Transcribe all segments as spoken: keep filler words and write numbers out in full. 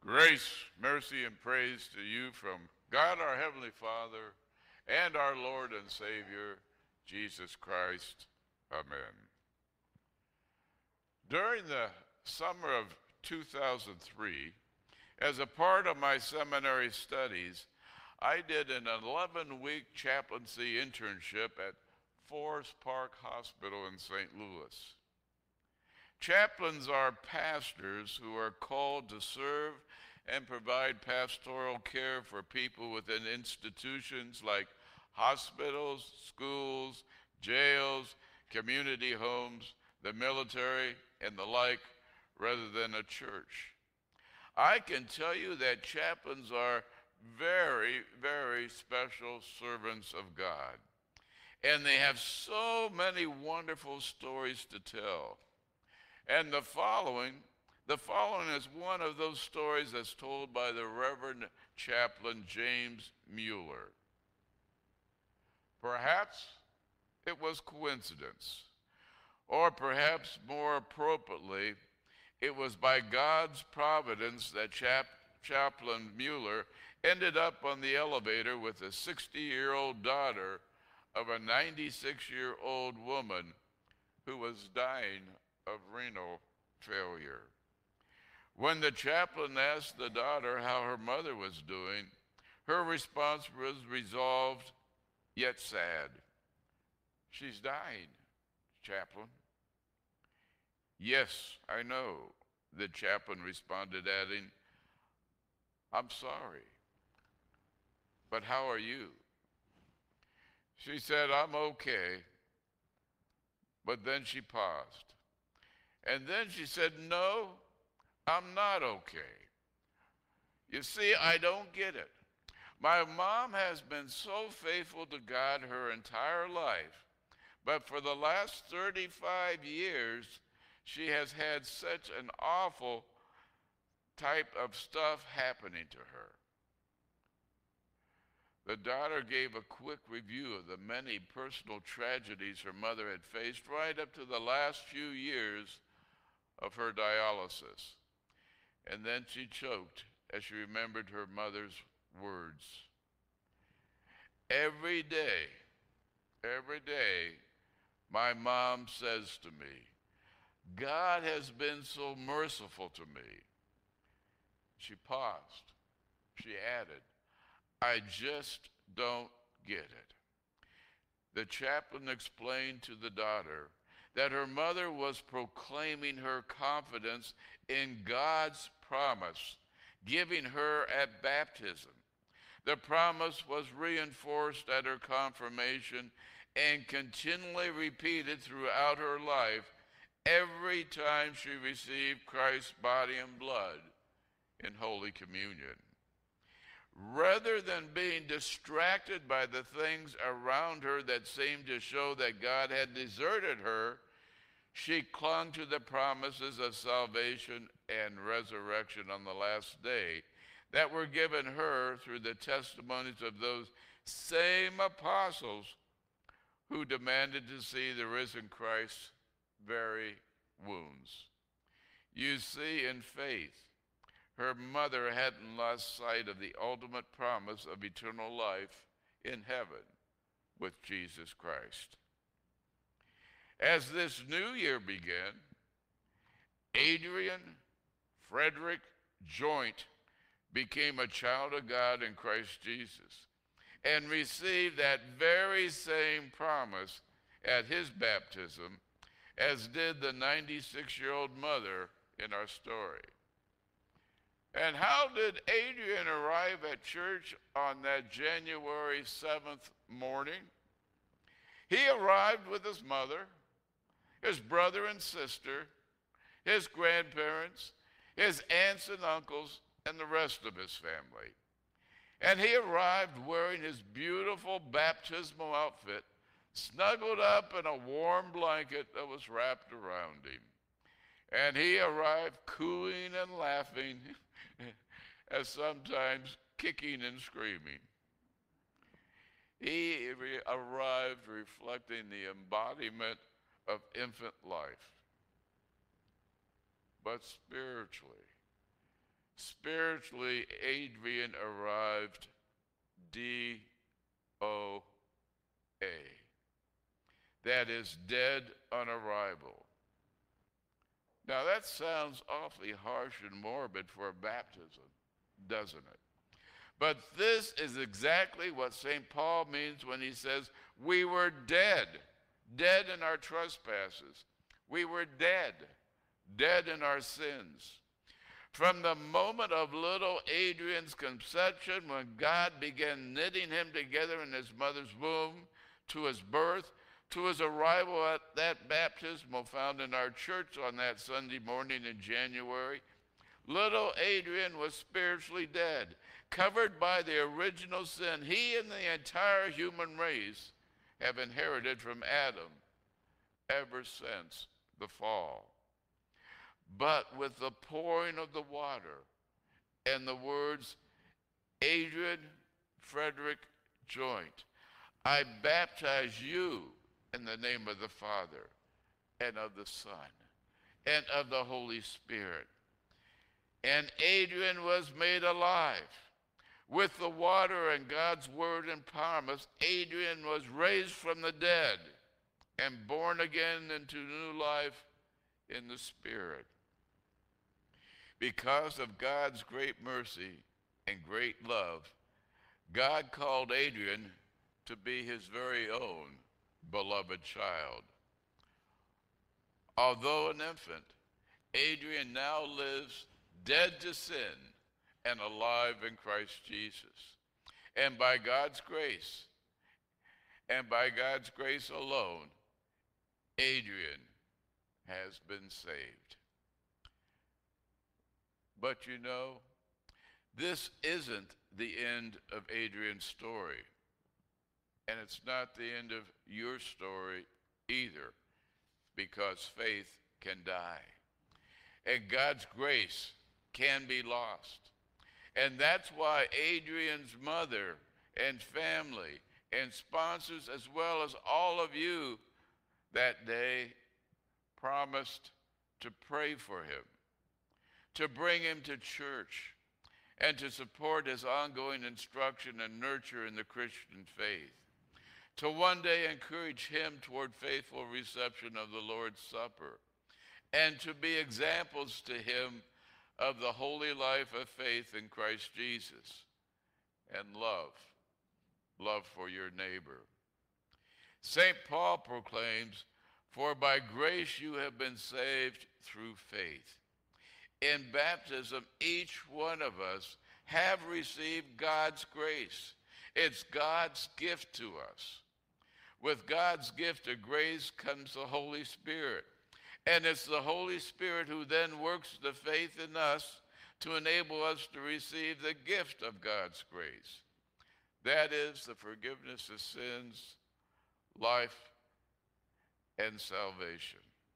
Grace, mercy, and praise to you from God our Heavenly Father and our Lord and Savior, Jesus Christ. Amen. During the summer of two thousand three, as a part of my seminary studies, I did an eleven-week chaplaincy internship at Forest Park Hospital in Saint Louis. Chaplains are pastors who are called to serve and provide pastoral care for people within institutions like hospitals, schools, jails, community homes, the military, and the like, rather than a church. I can tell you that chaplains are very, very special servants of God, and they have so many wonderful stories to tell. And the following, the following is one of those stories that's told by the Reverend Chaplain James Mueller. Perhaps it was coincidence, or perhaps more appropriately, it was by God's providence that Chap- Chaplain Mueller ended up on the elevator with a sixty-year-old daughter of a ninety-six-year-old woman who was dying of renal failure. When the chaplain asked the daughter how her mother was doing, her response was resolved yet sad. "She's dying, chaplain." "Yes, I know," the chaplain responded, adding, "I'm sorry, but how are you?" She said, "I'm okay," but then she paused. And then she said, "No, I'm not okay. You see, I don't get it. My mom has been so faithful to God her entire life, but for the last thirty-five years, she has had such an awful type of stuff happening to her." The daughter gave a quick review of the many personal tragedies her mother had faced right up to the last few years of her dialysis. And then she choked as she remembered her mother's words. "Every day, every day, my mom says to me, 'God has been so merciful to me.'" She paused. She added, "I just don't get it." The chaplain explained to the daughter that her mother was proclaiming her confidence in God's promise, giving her at baptism. The promise was reinforced at her confirmation and continually repeated throughout her life every time she received Christ's body and blood in Holy Communion. Rather than being distracted by the things around her that seemed to show that God had deserted her, she clung to the promises of salvation and resurrection on the last day that were given her through the testimonies of those same apostles who demanded to see the risen Christ's very wounds. You see, in faith, her mother hadn't lost sight of the ultimate promise of eternal life in heaven with Jesus Christ. As this new year began, Adrian Frederick Joint became a child of God in Christ Jesus and received that very same promise at his baptism as did the ninety-six-year-old mother in our story. And how did Adrian arrive at church on that January seventh morning? He arrived with his mother, his brother and sister, his grandparents, his aunts and uncles, and the rest of his family. And he arrived wearing his beautiful baptismal outfit, snuggled up in a warm blanket that was wrapped around him. And he arrived cooing and laughing, as sometimes kicking and screaming. He re- arrived reflecting the embodiment of infant life. But spiritually, spiritually, Adrian arrived D O A. That is, dead on arrival. Now that sounds awfully harsh and morbid for a baptism, doesn't it? But this is exactly what Saint Paul means when he says, we were dead, dead in our trespasses. We were dead, dead in our sins. From the moment of little Adrian's conception, when God began knitting him together in his mother's womb, to his birth, to his arrival at that baptismal found in our church on that Sunday morning in January, little Adrian was spiritually dead, covered by the original sin he and the entire human race have inherited from Adam ever since the fall. But with the pouring of the water and the words, Adrian Frederick Joint, I baptize you in the name of the Father and of the Son and of the Holy Spirit. And Adrian was made alive. With the water and God's word and promise, Adrian was raised from the dead and born again into new life in the Spirit. Because of God's great mercy and great love, God called Adrian to be his very own beloved child. Although an infant, Adrian now lives dead to sin and alive in Christ Jesus. And by God's grace, and by God's grace alone, Adrian has been saved. But you know, this isn't the end of Adrian's story. And it's not the end of your story either, because faith can die. And God's grace can be lost. And that's why Adrian's mother and family and sponsors, as well as all of you that day, promised to pray for him, to bring him to church, and to support his ongoing instruction and nurture in the Christian faith, to one day encourage him toward faithful reception of the Lord's Supper, and to be examples to him of the holy life of faith in Christ Jesus and love, love for your neighbor. Saint Paul proclaims, for by grace you have been saved through faith. In baptism, each one of us have received God's grace. It's God's gift to us. With God's gift of grace comes the Holy Spirit. And it's the Holy Spirit who then works the faith in us to enable us to receive the gift of God's grace. That is the forgiveness of sins, life, and salvation.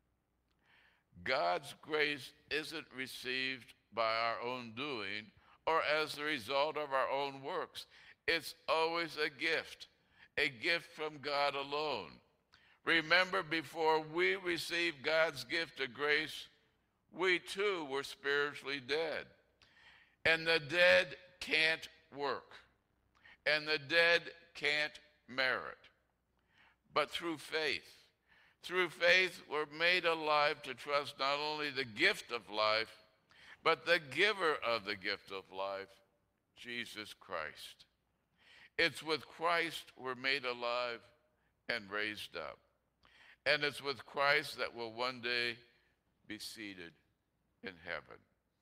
God's grace isn't received by our own doing or as the result of our own works. It's always a gift, a gift from God alone. Remember, before we received God's gift of grace, we too were spiritually dead. And the dead can't work. And the dead can't merit. But through faith, through faith, we're made alive to trust not only the gift of life, but the giver of the gift of life, Jesus Christ. It's with Christ we're made alive and raised up. And it's with Christ that we'll one day be seated in heaven.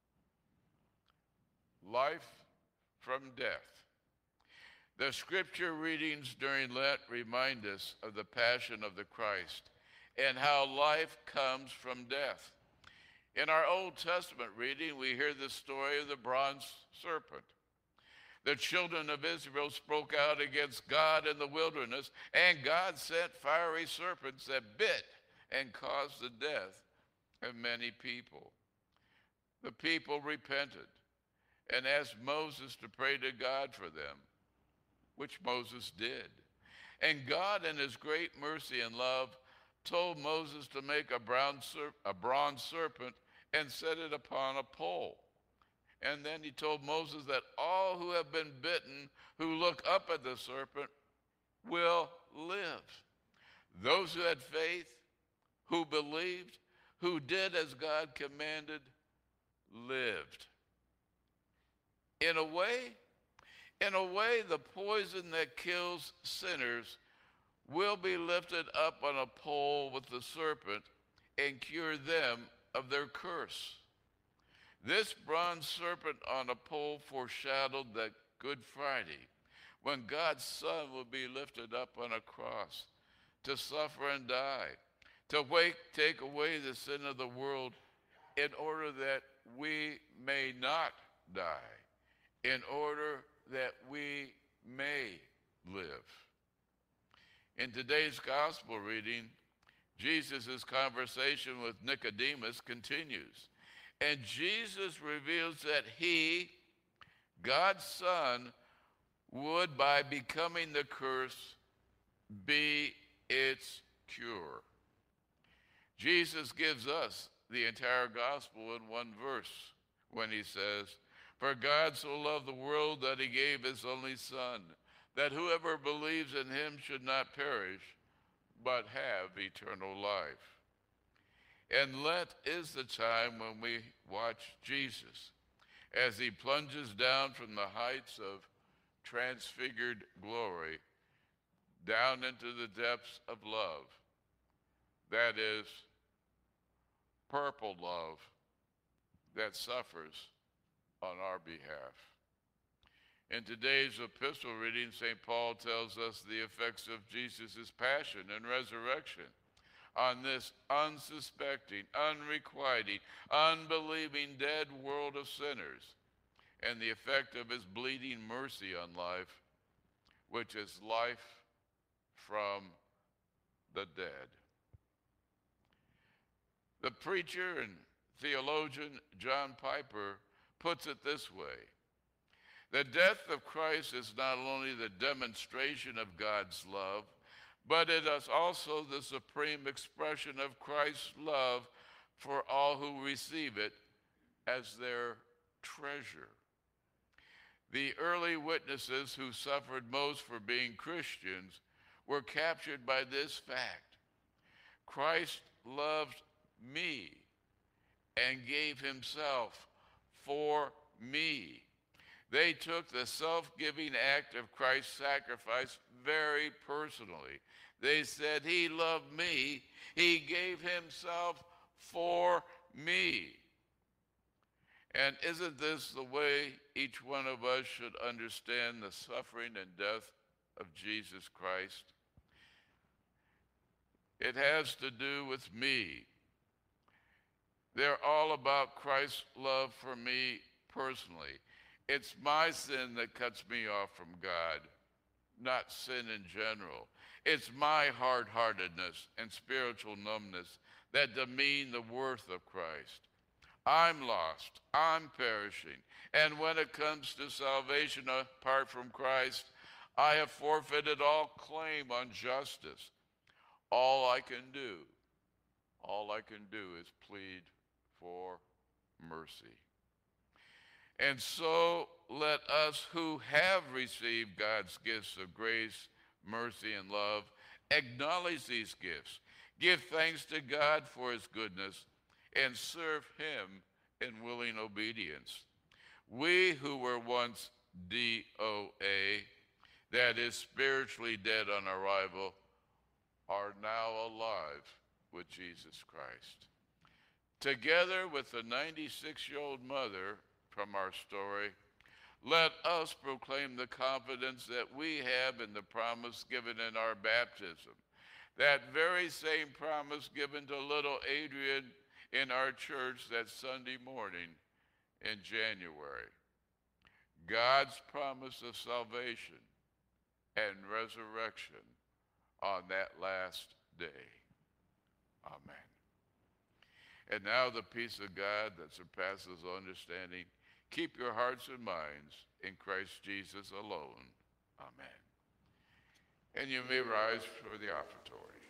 Life from death. The scripture readings during Lent remind us of the passion of the Christ and how life comes from death. In our Old Testament reading, we hear the story of the bronze serpent. The children of Israel spoke out against God in the wilderness, and God sent fiery serpents that bit and caused the death of many people. The people repented and asked Moses to pray to God for them, which Moses did. And God, in his great mercy and love, told Moses to make a, brown ser- a bronze serpent and set it upon a pole. And then he told Moses that all who have been bitten, who look up at the serpent, will live. Those who had faith, who believed, who did as God commanded, lived. In a way, in a way, the poison that kills sinners will be lifted up on a pole with the serpent and cure them of their curse. This bronze serpent on a pole foreshadowed that Good Friday, when God's Son will be lifted up on a cross to suffer and die, to wake, take away the sin of the world in order that we may not die, in order that we may live. In today's gospel reading, Jesus' conversation with Nicodemus continues. And Jesus reveals that he, God's Son, would, by becoming the curse, be its cure. Jesus gives us the entire gospel in one verse when he says, "For God so loved the world that he gave his only Son, that whoever believes in him should not perish, but have eternal life." And Lent is the time when we watch Jesus as he plunges down from the heights of transfigured glory down into the depths of love. That is, purple love that suffers on our behalf. In today's epistle reading, Saint Paul tells us the effects of Jesus' passion and resurrection on this unsuspecting, unrequiting, unbelieving, dead world of sinners, and the effect of his bleeding mercy on life, which is life from the dead. The preacher and theologian John Piper puts it this way: the death of Christ is not only the demonstration of God's love, but it is also the supreme expression of Christ's love for all who receive it as their treasure. The early witnesses who suffered most for being Christians were captured by this fact: Christ loved me and gave himself for me. They took the self-giving act of Christ's sacrifice very personally. They said, he loved me, he gave himself for me. And isn't this the way each one of us should understand the suffering and death of Jesus Christ? It has to do with me. They're all about Christ's love for me personally. It's my sin that cuts me off from God, not sin in general. It's my hard-heartedness and spiritual numbness that demean the worth of Christ. I'm lost, I'm perishing, and when it comes to salvation apart from Christ, I have forfeited all claim on justice. All I can do, all I can do is plead for mercy. And so let us who have received God's gifts of grace, mercy, and love acknowledge these gifts, give thanks to God for his goodness, and serve him in willing obedience. We who were once D O A, that is spiritually dead on arrival, are now alive with Jesus Christ. Together with the ninety-six-year-old mother from our story, let us proclaim the confidence that we have in the promise given in our baptism, that very same promise given to little Adrian in our church that Sunday morning in January. God's promise of salvation and resurrection on that last day. Amen. And now the peace of God that surpasses understanding, keep your hearts and minds in Christ Jesus alone. Amen. And you may rise for the offertory.